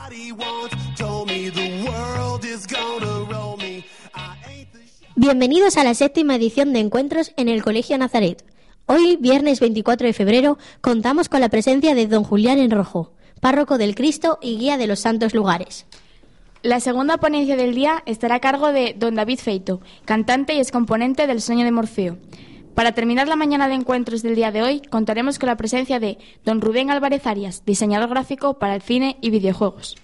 Bienvenidos a la 7ª edición de Encuentros en el Colegio Nazaret. Hoy, viernes 24 de febrero, contamos con la presencia de don Julián Enrojo, párroco del Cristo y guía de los santos lugares. La segunda ponencia del día estará a cargo de don David Feito, cantante y excomponente del Sueño de Morfeo. Para terminar la mañana de encuentros del día de hoy, contaremos con la presencia de don Rubén Álvarez Arias, diseñador gráfico para el cine y videojuegos.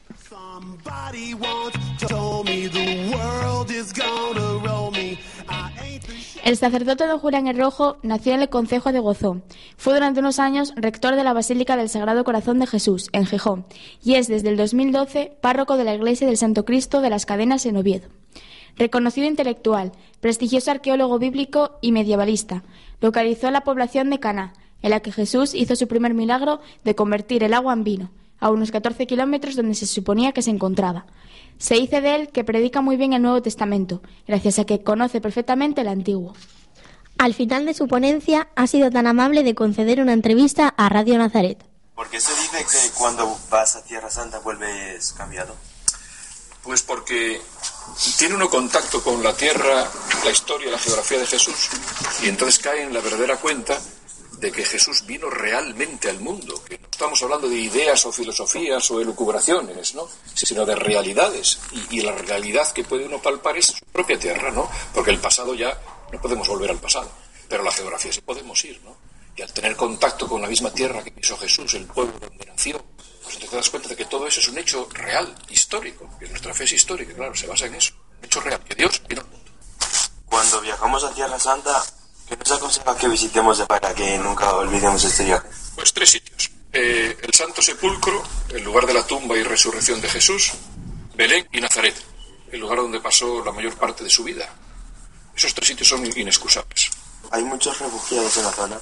El sacerdote don Julián Enrojo nació en el concejo de Gozón. Fue durante unos años rector de la Basílica del Sagrado Corazón de Jesús, en Gijón, y es desde el 2012 párroco de la Iglesia del Santo Cristo de las Cadenas en Oviedo. Reconocido intelectual, prestigioso arqueólogo bíblico y medievalista, localizó la población de Caná, en la que Jesús hizo su primer milagro de convertir el agua en vino, a unos 14 kilómetros donde se suponía que se encontraba. Se dice de él que predica muy bien el Nuevo Testamento, gracias a que conoce perfectamente el Antiguo. Al final de su ponencia ha sido tan amable de conceder una entrevista a Radio Nazaret. ¿Por qué se dice que cuando vas a Tierra Santa vuelves cambiado? Pues porque tiene uno contacto con la tierra, la historia, la geografía de Jesús, y entonces cae en la verdadera cuenta de que Jesús vino realmente al mundo, que no estamos hablando de ideas o filosofías o elucubraciones, ¿no?, sino de realidades, y la realidad que puede uno palpar es su propia tierra, ¿no?, porque el pasado ya no podemos volver al pasado, pero la geografía sí podemos ir, ¿no?, y al tener contacto con la misma tierra que pisó Jesús, el pueblo donde nació, pues te das cuenta de que todo eso es un hecho real, histórico, que nuestra fe es histórica, claro, se basa en eso, un hecho real, que Dios vino al mundo. Cuando viajamos a Tierra Santa, ¿qué nos aconseja que visitemos para que nunca olvidemos este viaje? Pues 3 sitios. El Santo Sepulcro, el lugar de la tumba y resurrección de Jesús, Belén y Nazaret, el lugar donde pasó la mayor parte de su vida. Esos 3 sitios son inexcusables. ¿Hay muchos refugiados en la zona?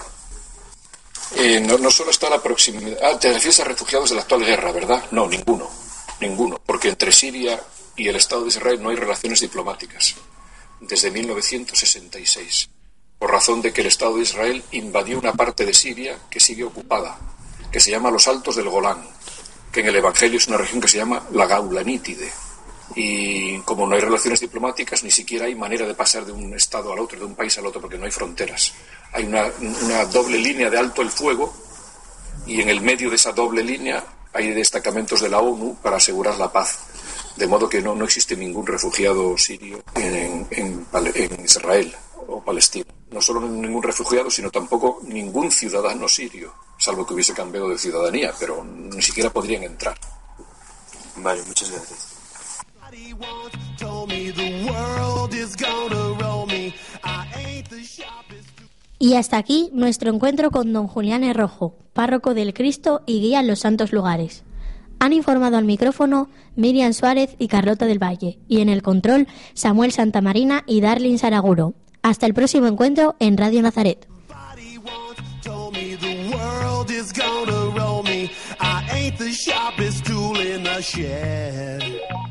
No solo está la proximidad. Te refieres a refugiados de la actual guerra, ¿verdad? No, ninguno, porque entre Siria y el Estado de Israel no hay relaciones diplomáticas desde 1966, por razón de que el Estado de Israel invadió una parte de Siria que sigue ocupada, que se llama los Altos del Golán, que en el Evangelio es una región que se llama la Gaulanítide. Y como no hay relaciones diplomáticas, ni siquiera hay manera de pasar de un estado al otro, de un país al otro, porque no hay fronteras. Hay una doble línea de alto el fuego, y en el medio de esa doble línea hay destacamentos de la ONU para asegurar la paz. De modo que no existe ningún refugiado sirio en Israel o Palestina. No solo ningún refugiado, sino tampoco ningún ciudadano sirio, salvo que hubiese cambiado de ciudadanía, pero ni siquiera podrían entrar. Vale, muchas gracias. Y hasta aquí nuestro encuentro con don Julián Enrojo, párroco del Cristo y guía en los santos lugares. Han informado al micrófono Miriam Suárez y Carlota del Valle, y en el control Samuel Santamarina y Darlin Saraguro. Hasta el próximo encuentro en Radio Nazaret. I ain't the sharpest tool in the shed.